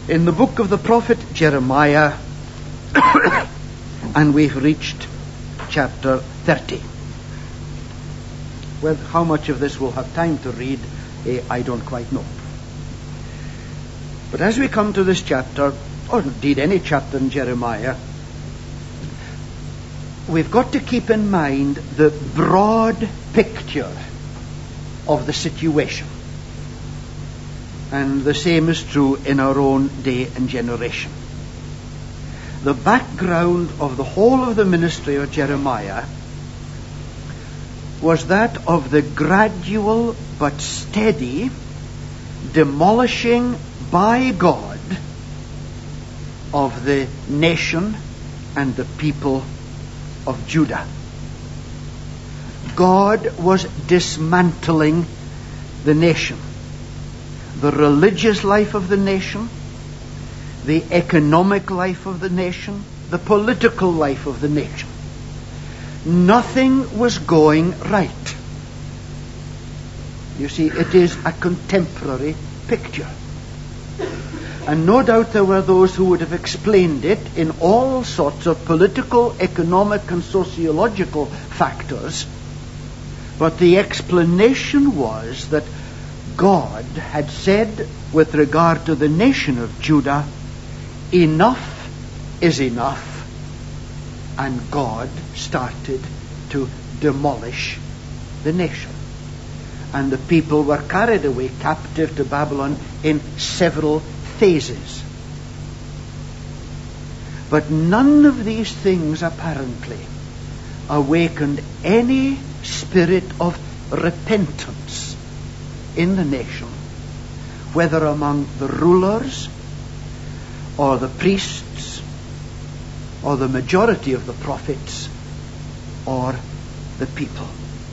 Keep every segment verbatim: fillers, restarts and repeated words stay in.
in the book of the prophet Jeremiah, and we've reached chapter thirty. Well, how much of this we'll have time to read, eh, I don't quite know. But as we come to this chapter, or indeed any chapter in Jeremiah, we've got to keep in mind the broad picture of the situation. And the same is true in our own day and generation. The background of the whole of the ministry of Jeremiah was that of the gradual but steady demolishing by God of the nation and the people of Judah. God was dismantling the nation, the religious life of the nation, the economic life of the nation, the political life of the nation. Nothing was going right. You see, it is a contemporary picture. And no doubt there were those who would have explained it in all sorts of political, economic, and sociological factors. But the explanation was that God had said with regard to the nation of Judah, enough is enough. And God started to demolish the nation. And the people were carried away captive to Babylon in several phases. But none of these things apparently awakened any spirit of repentance in the nation, whether among the rulers or the priests or the majority of the prophets or the people.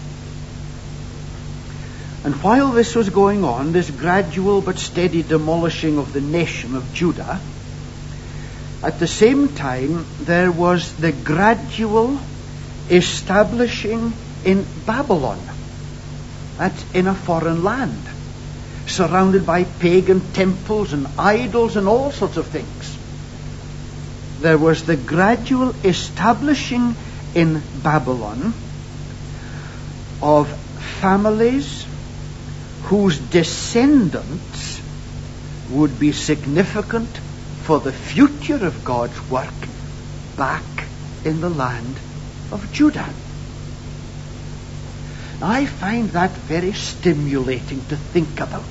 And while this was going on, this gradual but steady demolishing of the nation of Judah, at the same time there was the gradual establishing in Babylon, that's in a foreign land, surrounded by pagan temples and idols and all sorts of things. There was the gradual establishing in Babylon of families whose descendants would be significant for the future of God's work back in the land of Judah. I find that very stimulating to think about.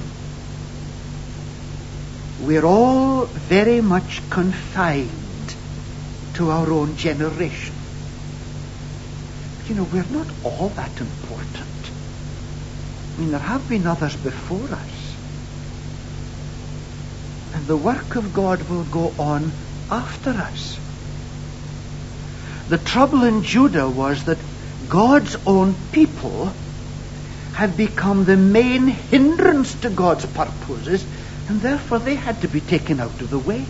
We're all very much confined to our own generation. You know, we're not all that important. I mean, there have been others before us. And the work of God will go on after us. The trouble in Judah was that God's own people had become the main hindrance to God's purposes, and therefore they had to be taken out of the way.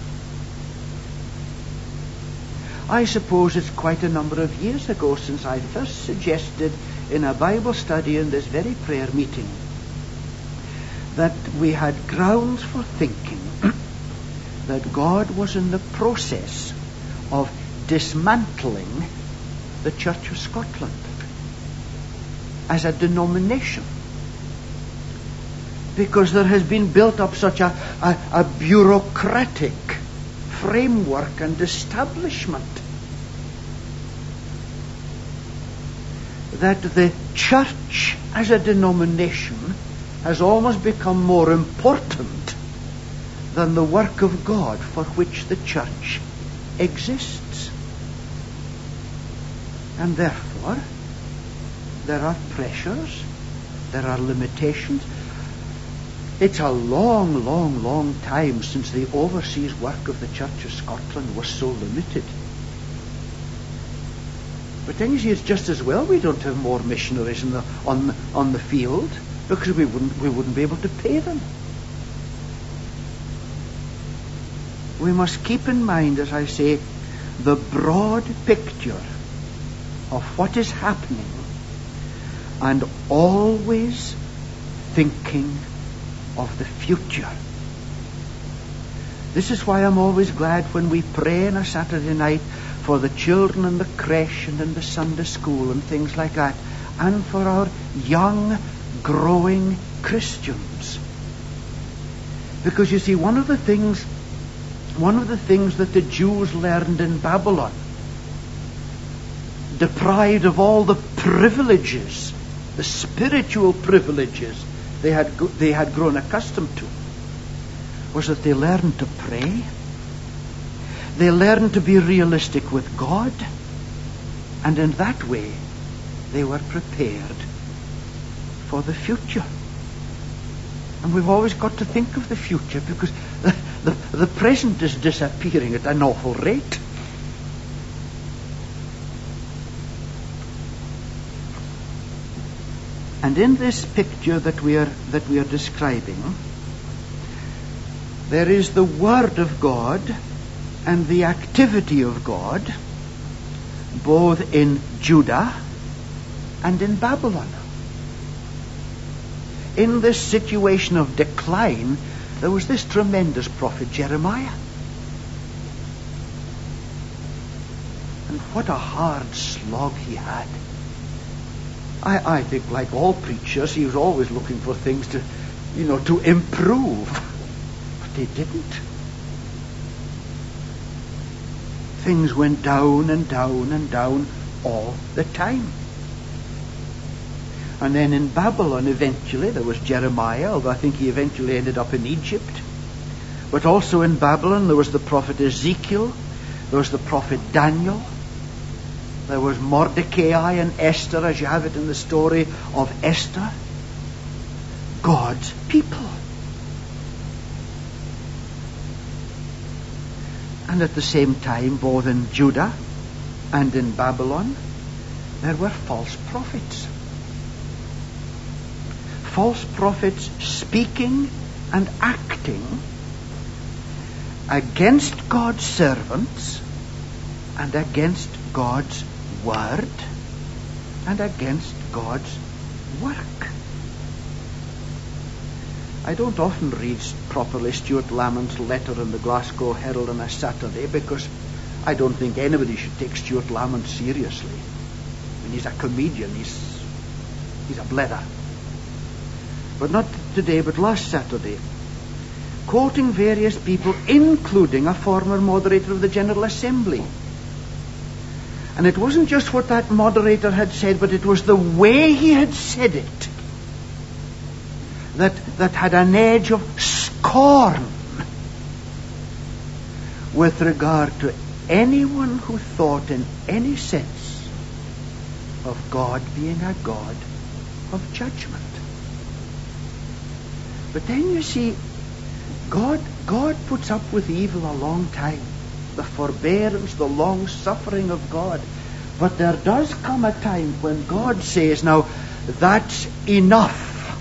I suppose it's quite a number of years ago since I first suggested in a Bible study in this very prayer meeting that we had grounds for thinking that God was in the process of dismantling the Church of Scotland as a denomination, because there has been built up such a, a, a bureaucratic framework and establishment that the church as a denomination has almost become more important than the work of God for which the church exists. And therefore, there are pressures, there are limitations. It's a long, long, long time since the overseas work of the Church of Scotland was so limited. But then you see, it's just as well we don't have more missionaries in the, on, on the field, because we wouldn't, we wouldn't be able to pay them. We must keep in mind, as I say, the broad picture of what is happening, and always thinking of the future. This is why I'm always glad when we pray on a Saturday night for the children in the creche and in the Sunday school and things like that, and for our young, growing Christians. Because you see, one of the things, one of the things that the Jews learned in Babylon, deprived of all the privileges, the spiritual privileges they had they had grown accustomed to, was that they learned to pray. They learned to be realistic with God, and in that way they were prepared for the future. And we've always got to think of the future, because the, the, the present is disappearing at an awful rate. And in this picture that we are that we are describing, there is the Word of God and the activity of God, both in Judah and in Babylon. In this situation of decline, there was this tremendous prophet Jeremiah. And what a hard slog he had. I, I think, like all preachers, he was always looking for things to, you know, to improve. But they didn't. Things went down and down and down all the time. And then in Babylon, eventually, there was Jeremiah, although I think he eventually ended up in Egypt. But also in Babylon, there was the prophet Ezekiel, there was the prophet Daniel, there was Mordecai and Esther, as you have it in the story of Esther. God's people. And at the same time, both in Judah and in Babylon, there were false prophets. False prophets speaking and acting against God's servants and against God's word and against God's work. I don't often read properly Stuart Lamon's letter in the Glasgow Herald on a Saturday, because I don't think anybody should take Stuart Lamont seriously. I mean, he's a comedian, he's, he's a blether. But not today, but last Saturday, quoting various people, including a former moderator of the General Assembly. And it wasn't just what that moderator had said, but it was the way he had said it that, that had an edge of scorn with regard to anyone who thought in any sense of God being a God of judgment. But then you see, God, God puts up with evil a long time. The forbearance, the long suffering of God. But there does come a time when God says, now, that's enough.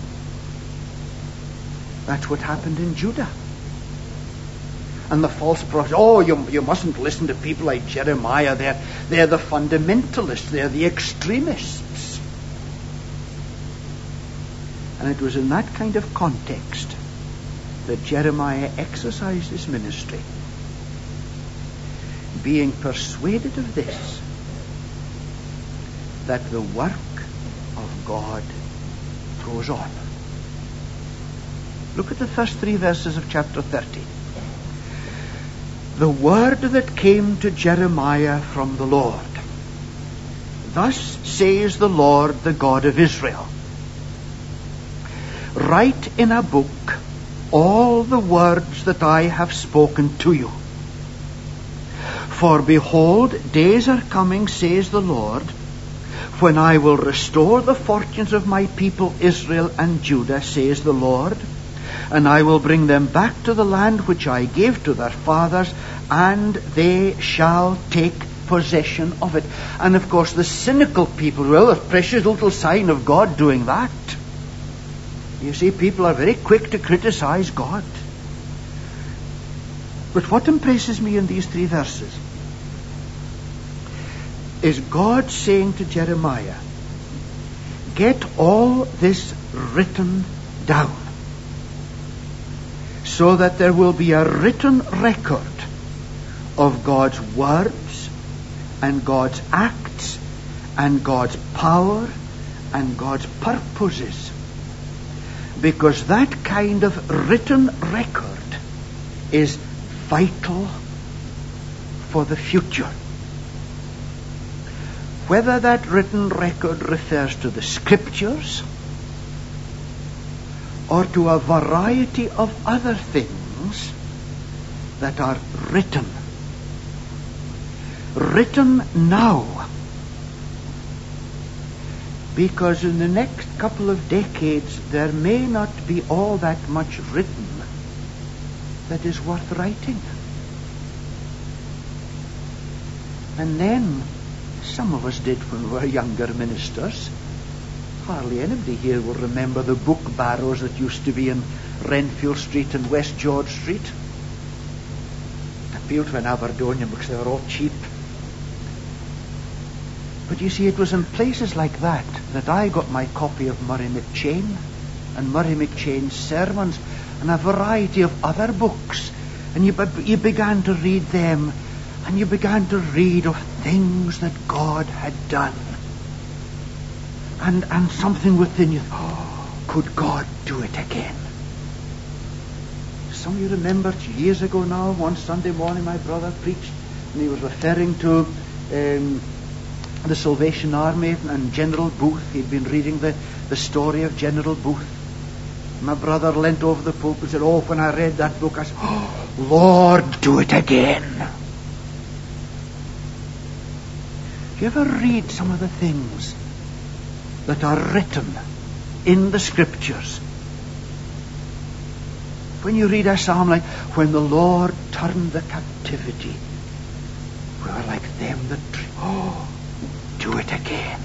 That's what happened in Judah. And the false prophets, oh, you, you mustn't listen to people like Jeremiah. They're, they're the fundamentalists. They're the extremists. And it was in that kind of context that Jeremiah exercised his ministry, being persuaded of this, that the work of God goes on. Look at the first three verses of chapter thirty. The word that came to Jeremiah from the Lord. Thus says the Lord, the God of Israel. Write in a book all the words that I have spoken to you. For behold, days are coming, says the Lord, when I will restore the fortunes of my people Israel and Judah, says the Lord, and I will bring them back to the land which I gave to their fathers, and they shall take possession of it. And of course the cynical people, well, a precious little sign of God doing that. You see, people are very quick to criticize God. But what impresses me in these three verses is God saying to Jeremiah, get all this written down so that there will be a written record of God's words and God's acts and God's power and God's purposes. Because that kind of written record is vital for the future. Whether that written record refers to the Scriptures or to a variety of other things that are written. Written now. Because in the next couple of decades there may not be all that much written that is worth writing. And then, some of us did when we were younger ministers. Hardly anybody here will remember the book barrows that used to be in Renfield Street and West George Street. I appealed to an Aberdonian because they were all cheap. But you see, it was in places like that that I got my copy of Murray McCheyne and Murray McCheyne's sermons and a variety of other books. And you, you began to read them, and you began to read of things that God had done. And, and something within you, oh, could God do it again? Some of you remember years ago now, one Sunday morning my brother preached, and he was referring to um, the Salvation Army and General Booth. He'd been reading the, the story of General Booth. My brother leant over the pulpit and said, oh, when I read that book, I said, oh, Lord, do it again. Do you ever read some of the things that are written in the Scriptures? When you read a psalm like, when the Lord turned the captivity, we were like them that, oh, do it again.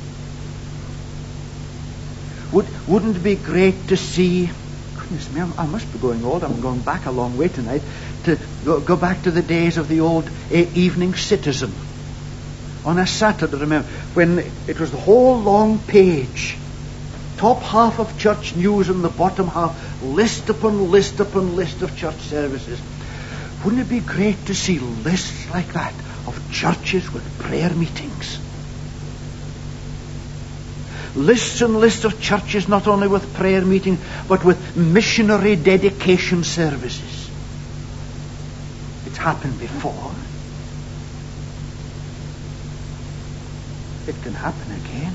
Would, wouldn't it be great to see, goodness me, I must be going old, I'm going back a long way tonight, to go, go back to the days of the old uh, Evening Citizen. On a Saturday, remember, when it was the whole long page, top half of church news and the bottom half, list upon list upon list of church services. Wouldn't it be great to see lists like that of churches with prayer meetings? Lists and lists of churches not only with prayer meetings, but with missionary dedication services. It's happened before. It can happen again.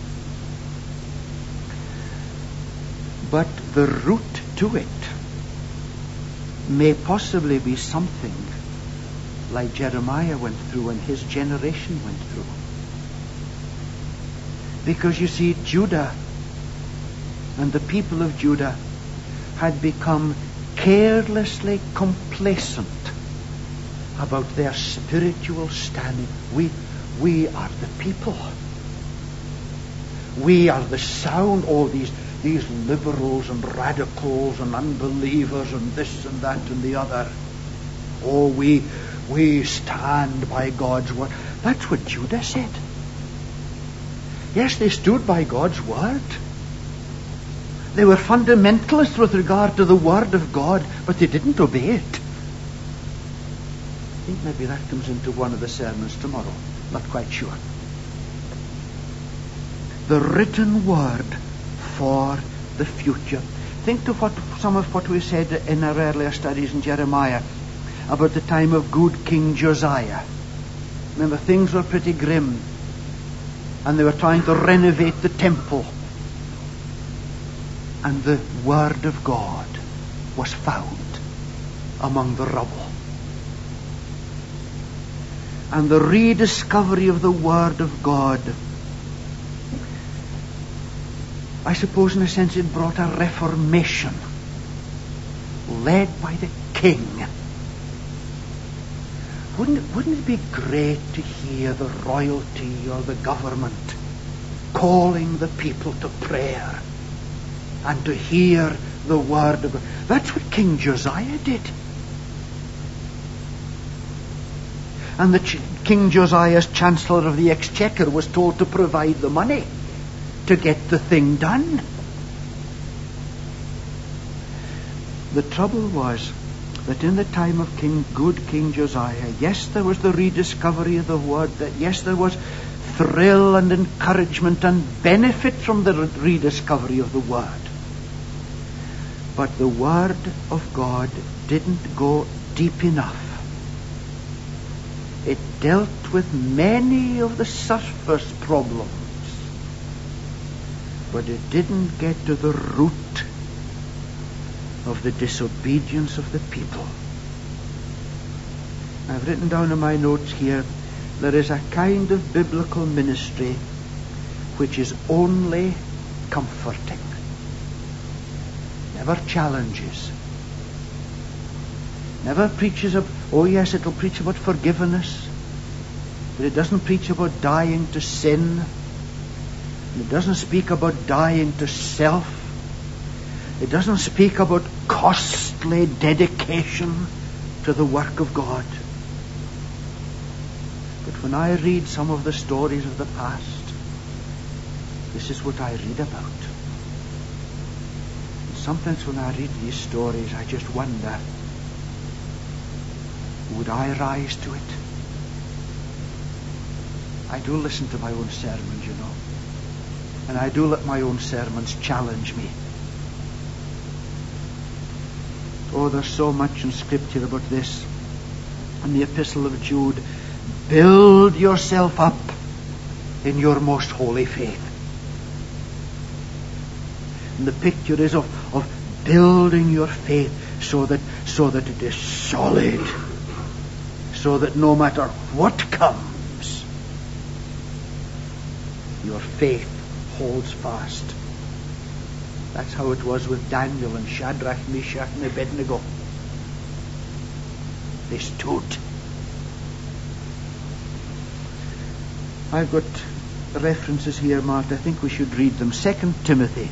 But the route to it may possibly be something like Jeremiah went through and his generation went through. Because you see, Judah and the people of Judah had become carelessly complacent about their spiritual standing. We, we are the people. We are the sound. All these, these liberals and radicals and unbelievers and this and that and the other. Oh, we, we stand by God's word. That's what Judah said. Yes, they stood by God's word. They were fundamentalists with regard to the word of God, but they didn't obey it. I think maybe that comes into one of the sermons tomorrow. Not quite sure. The written word for the future. Think of what some of what we said in our earlier studies in Jeremiah about the time of good King Josiah. Remember, things were pretty grim. And they were trying to renovate the temple. And the word of God was found among the rubble. And the rediscovery of the word of God, I suppose in a sense it brought a reformation led by the king. Wouldn't it, wouldn't it be great to hear the royalty or the government calling the people to prayer and to hear the word of God? That's what King Josiah did. And the Ch- King Josiah's Chancellor of the Exchequer was told to provide the money to get the thing done. The trouble was that in the time of King, good King Josiah, yes, there was the rediscovery of the word, that yes, there was thrill and encouragement and benefit from the rediscovery of the word. But the word of God didn't go deep enough. It dealt with many of the surface problems, but it didn't get to the root of the disobedience of the people. I've written down in my notes here, there is a kind of biblical ministry which is only comforting, never challenges, never preaches of, oh yes, it'll preach about forgiveness, but it doesn't preach about dying to sin. It doesn't speak about dying to self. It doesn't speak about costly dedication to the work of God. But when I read some of the stories of the past, this is what I read about. And sometimes when I read these stories, I just wonder, would I rise to it? I do listen to my own sermons, you know. And I do let my own sermons challenge me. Oh, there's so much in Scripture about this. In the Epistle of Jude, build yourself up in your most holy faith. And the picture is of, of building your faith so that so that it is solid, so that no matter what comes, your faith holds fast. That's how it was with Daniel and Shadrach, Meshach, and Abednego. They stood. I've got references here marked. I think we should read them. Second Timothy.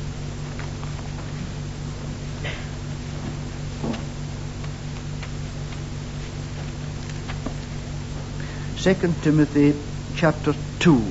Second Timothy chapter two.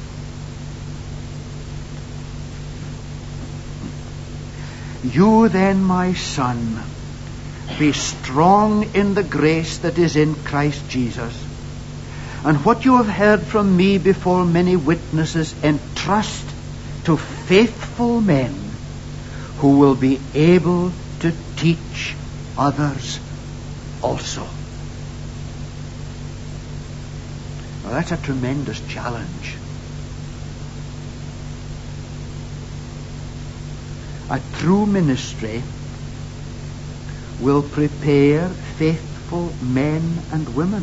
You then, my son, be strong in the grace that is in Christ Jesus. And what you have heard from me before many witnesses, entrust to faithful men who will be able to teach others also. Now that's a tremendous challenge. A true ministry will prepare faithful men and women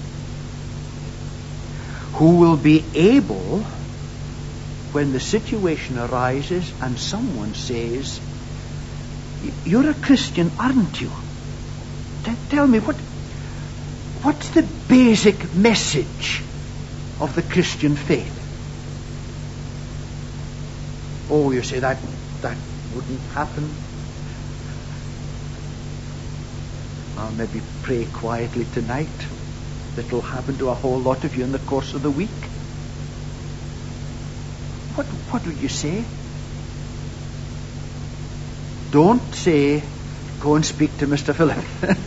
who will be able, when the situation arises and someone says, you're a Christian, aren't you? T- tell me, what, what's the basic message of the Christian faith? Oh, you say that, that wouldn't happen. I'll maybe pray quietly tonight. That'll happen to a whole lot of you in the course of the week. What what would you say? Don't say, go and speak to Mister Philip.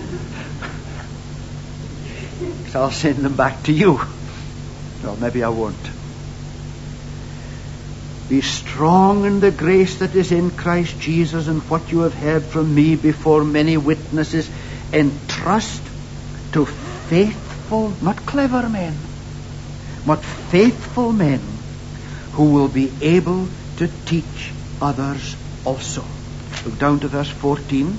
So I'll send them back to you. Well, maybe I won't. Be strong in the grace that is in Christ Jesus, and what you have heard from me before many witnesses, entrust to faithful, not clever men, but faithful men who will be able to teach others also. Look down to verse fourteen.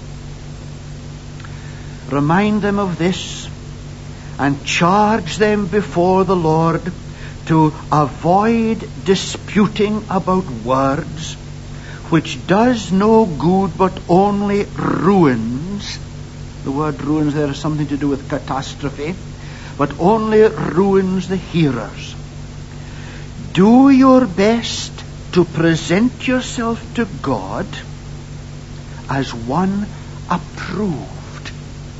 Remind them of this and charge them before the Lord to avoid disputing about words, which does no good but only ruins. The word ruins there has something to do with catastrophe, but only ruins the hearers. Do your best to present yourself to God as one approved.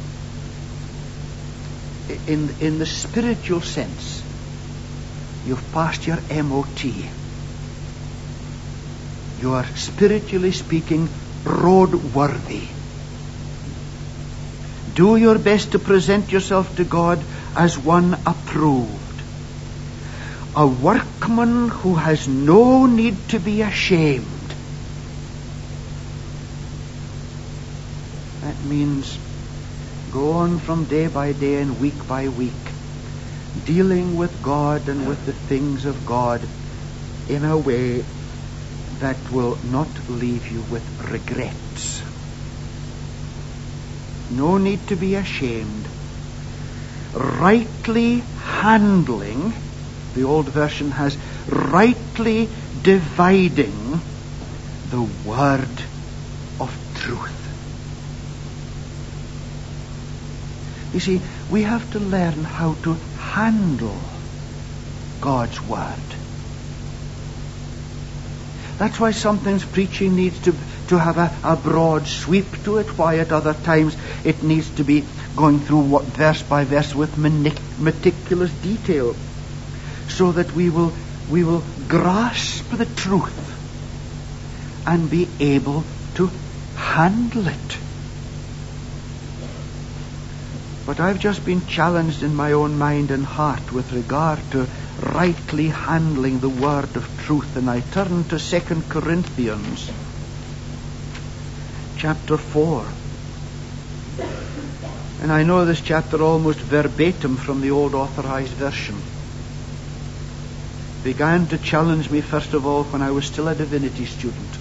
In, in the spiritual sense, you've passed your M O T. You are, spiritually speaking, roadworthy. Do your best to present yourself to God as one approved, a workman who has no need to be ashamed. That means go on from day by day and week by week, dealing with God and with the things of God in a way that will not leave you with regrets. No need to be ashamed. Rightly handling, the old version has rightly dividing the word of truth. You see, we have to learn how to handle God's word. That's why sometimes preaching needs to, to have a, a broad sweep to it, why at other times it needs to be going through what, verse by verse with meticulous detail, so that we will, we will grasp the truth and be able to handle it. But I've just been challenged in my own mind and heart with regard to rightly handling the word of truth. And I turn to Second Corinthians chapter four. And I know this chapter almost verbatim from the old Authorized Version. It began to challenge me first of all when I was still a divinity student.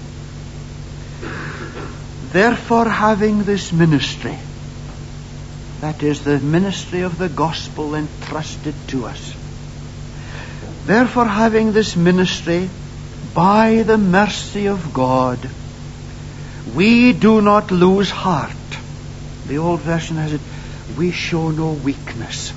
Therefore, having this ministry, that is the ministry of the gospel entrusted to us. Therefore, having this ministry, by the mercy of God, we do not lose heart. The old version has it, we show no weakness.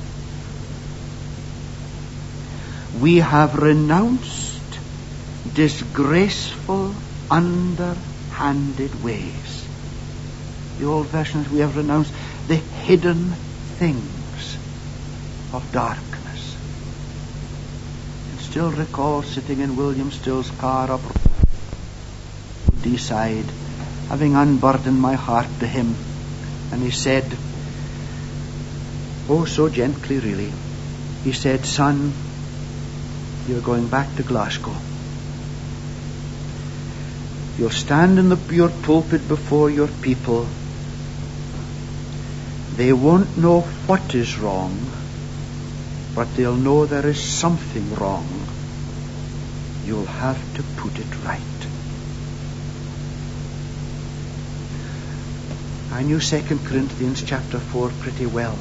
We have renounced disgraceful, underhanded ways. The old version has, we have renounced the hidden things of darkness. And still recall sitting in William Still's car up Deeside, having unburdened my heart to him, and he said, oh, so gently really, he said, son, you're going back to Glasgow. You'll stand in the, your pulpit before your people. They won't know what is wrong, but they'll know there is something wrong. You'll have to put it right. I knew Second Corinthians chapter four pretty well.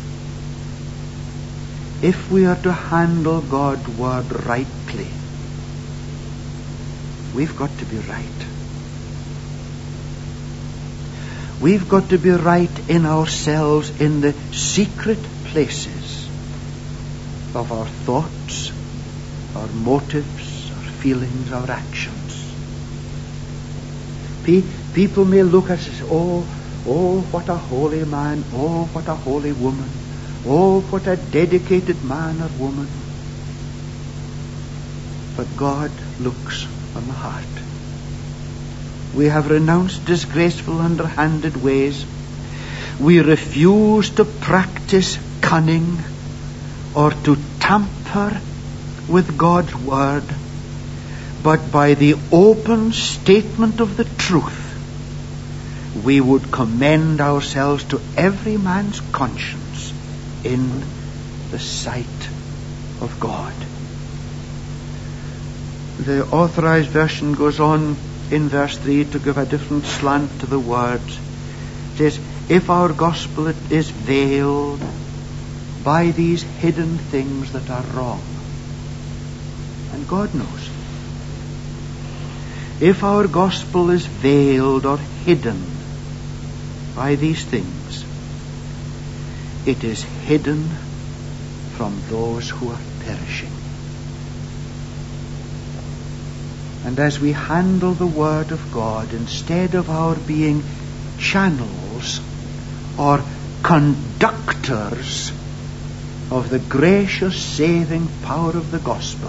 If we are to handle God's word rightly, we've got to be right. We've got to be right in ourselves, in the secret places of our thoughts, our motives, our feelings, our actions. Pe- people may look at us and say, oh, oh, what a holy man, oh, what a holy woman, oh, what a dedicated man or woman. But God looks on the heart. We have renounced disgraceful, underhanded ways. We refuse to practice cunning or to tamper with God's word, but by the open statement of the truth, we would commend ourselves to every man's conscience in the sight of God. The Authorized Version goes on in verse three to give a different slant to the words. It says, if our gospel is veiled by these hidden things that are wrong, and God knows, if our gospel is veiled or hidden by these things, it is hidden from those who are perishing. And as we handle the Word of God, instead of our being channels or conductors of the gracious saving power of the gospel,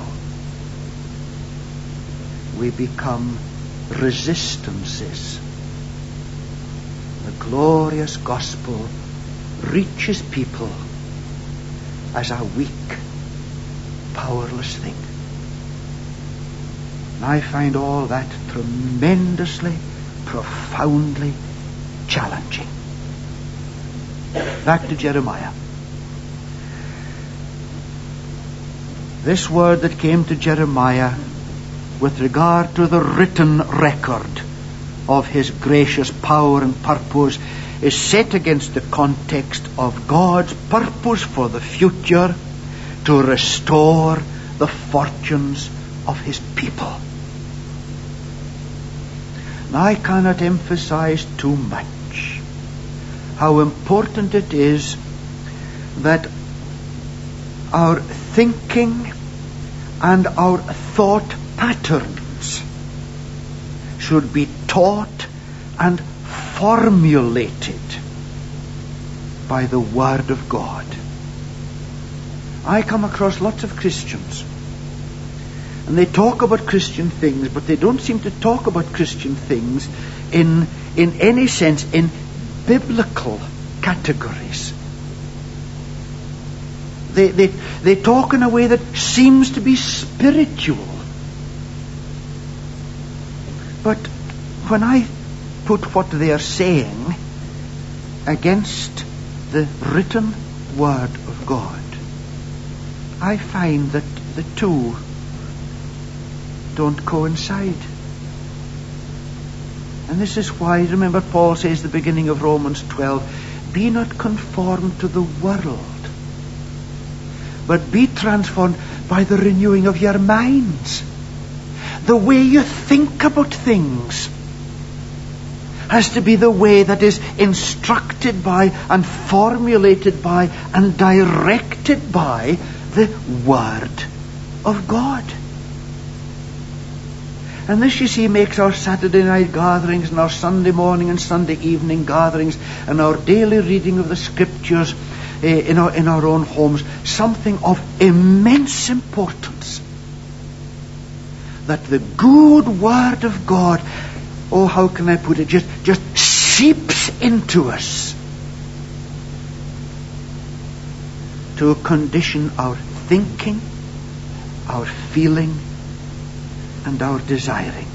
we become resistances. The glorious gospel reaches people as a weak, powerless thing. And I find all that tremendously, profoundly challenging. Back to Jeremiah. This word that came to Jeremiah with regard to the written record of his gracious power and purpose is set against the context of God's purpose for the future to restore the fortunes of his people. Now, I cannot emphasize too much how important it is that our thinking and our thought patterns should be taught and formulated by the Word of God. I come across lots of Christians, and they talk about Christian things, but they don't seem to talk about Christian things in, in any sense, in biblical categories. They, they, they talk in a way that seems to be spiritual. But when I put what they are saying against the written Word of God, I find that the two don't coincide. And this is why, remember, Paul says at the beginning of Romans twelve, be not conformed to the world, but be transformed by the renewing of your minds. The way you think about things has to be the way that is instructed by and formulated by and directed by the Word of God. And this, you see, makes our Saturday night gatherings and our Sunday morning and Sunday evening gatherings and our daily reading of the Scriptures uh, in our, in our own homes something of immense importance. That the good Word of God, oh, how can I put it, just, just seeps into us to condition our thinking, our feeling, and our desiring.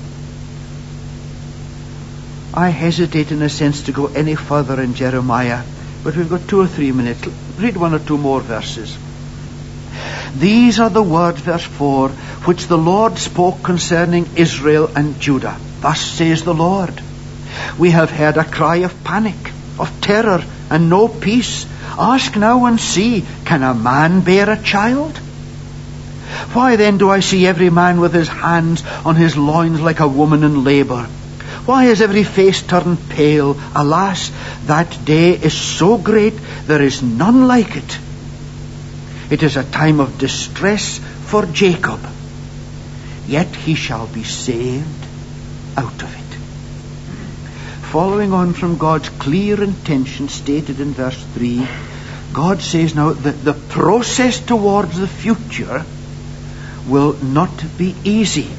I hesitate in a sense to go any further in Jeremiah, but we've got two or three minutes. Read one or two more verses. These are the words, verse four, which the Lord spoke concerning Israel and Judah. Thus says the Lord, we have heard a cry of panic, of terror, and no peace. Ask now and see, can a man bear a child? Why then do I see every man with his hands on his loins like a woman in labour? Why is every face turned pale? Alas, that day is so great, there is none like it. It is a time of distress for Jacob, yet he shall be saved out of it. Following on from God's clear intention stated in verse three, God says now that the process towards the future will not be easy.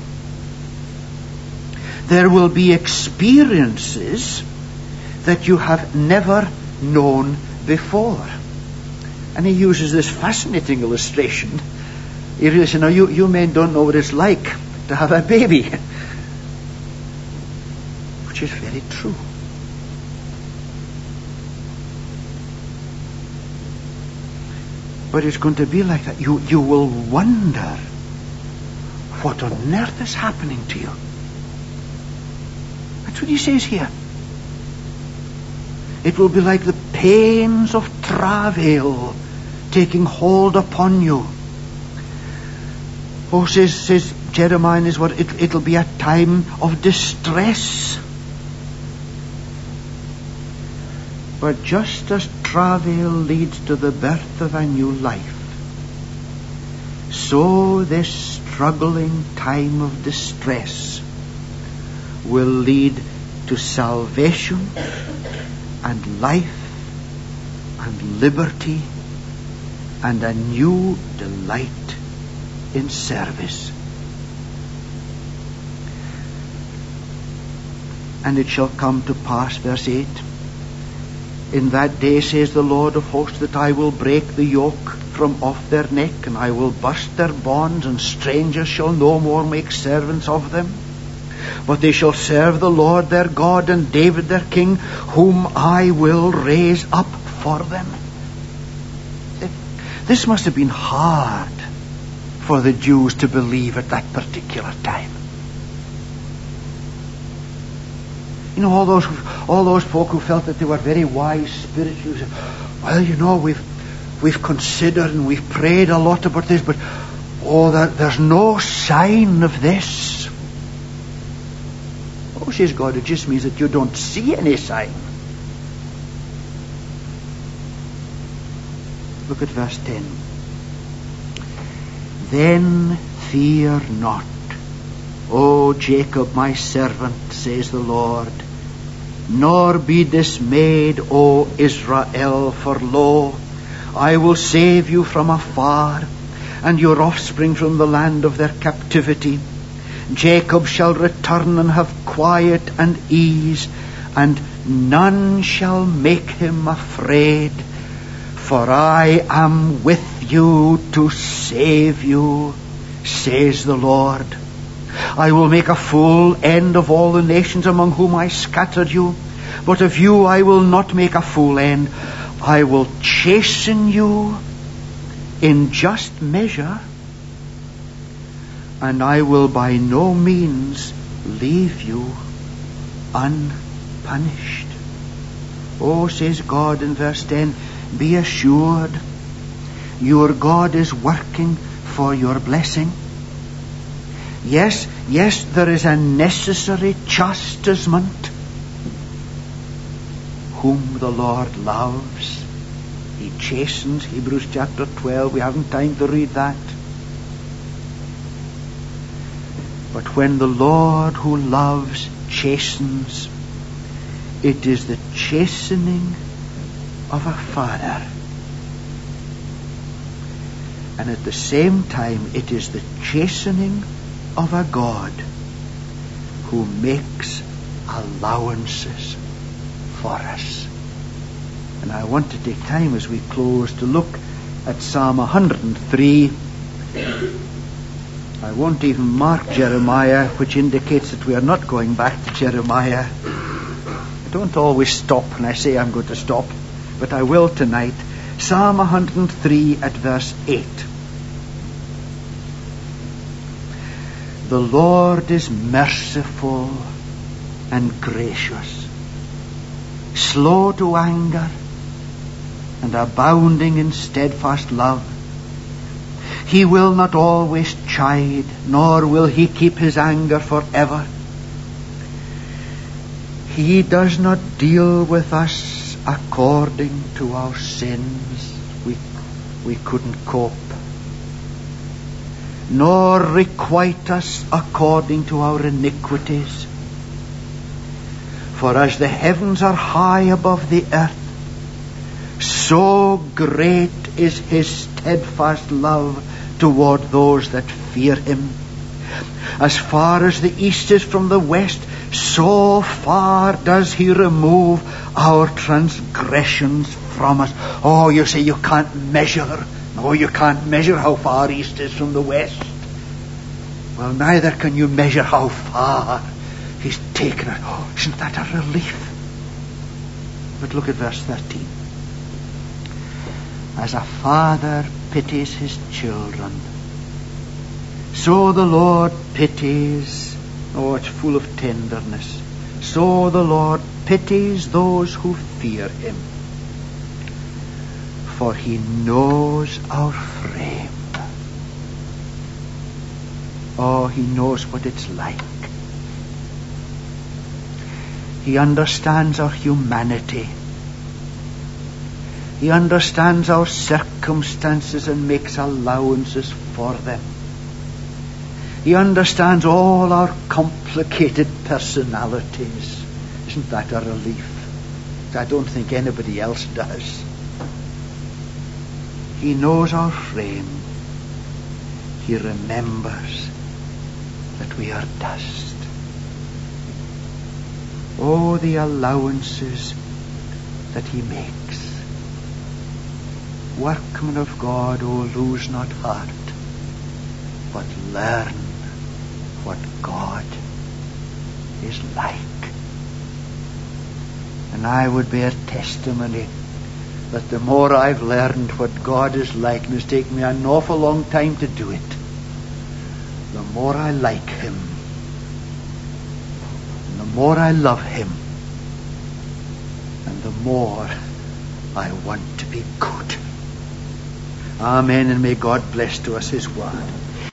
There will be experiences that you have never known before. And he uses this fascinating illustration. He really says, now you, you men don't know what it's like to have a baby. Which is very true. But it's going to be like that. You, you will wonder what on earth is happening to you. That's what he says here. It will be like the pains of travail taking hold upon you. Oh, says, says Jeremiah in his word, it, it'll be a time of distress. But just as travail leads to the birth of a new life, so this struggling time of distress will lead to salvation and life and liberty and a new delight in service. And it shall come to pass, verse eight, In that day, says the Lord of hosts, that I will break the yoke from off their neck, and I will burst their bonds, and strangers shall no more make servants of them. But they shall serve the Lord their God, and David their king, whom I will raise up for them. This must have been hard for the Jews to believe at that particular time. You know, all those all those folk who felt that they were very wise spiritually. Well, you know, we've we've considered and we've prayed a lot about this, but oh, there, there's no sign of this. Oh, says God, it just means that you don't see any sign. Look at verse ten. Then fear not, O Jacob, my servant, says the Lord, nor be dismayed, O Israel, for lo, I will save you from afar, and your offspring from the land of their captivity. Jacob shall return and have quiet and ease, and none shall make him afraid. For I am with you to save you, says the Lord. I will make a full end of all the nations among whom I scattered you, but of you I will not make a full end. I will chasten you in just measure, and I will by no means leave you unpunished. Oh, says God in verse ten, be assured, your God is working for your blessing. Yes, yes, there is a necessary chastisement. Whom the Lord loves, He chastens. Hebrews chapter twelve, we haven't time to read that. But when the Lord who loves chastens, it is the chastening of a father. And at the same time, it is the chastening of a God who makes allowances for us. And I want to take time as we close to look at Psalm one hundred three. I won't even mark Jeremiah, which indicates that we are not going back to Jeremiah. I don't always stop when I say I'm going to stop, but I will tonight. Psalm one hundred three at verse eight. The Lord is merciful and gracious, slow to anger, and abounding in steadfast love. He will not always chide, nor will he keep his anger forever. He does not deal with us according to our sins. We, we couldn't cope. Nor requite us according to our iniquities. For as the heavens are high above the earth, so great is his steadfast love toward those that fear him. As far as the east is from the west, so far does he remove our transgressions from us. Oh, you say you can't measure. No, you can't measure how far east is from the west. Well, neither can you measure how far he's taken it. Oh, isn't that a relief? But look at verse thirteen. As a father pities his children, so the Lord pities. Oh, it's full of tenderness. So the Lord pities those who fear him. For he knows our frame. Oh, he knows what it's like. He understands our humanity. He understands our circumstances and makes allowances for them. He understands all our complicated personalities. Isn't that a relief? I don't think anybody else does. He knows our frame. He remembers that we are dust. Oh, the allowances that he makes. Workman of God, oh, lose not heart, but learn what God is like. And I would bear testimony that the more I've learned what God is like, and it's taken me an awful long time to do it, the more I like him, and the more I love him, and the more I want to be good. Amen, and may God bless to us his word.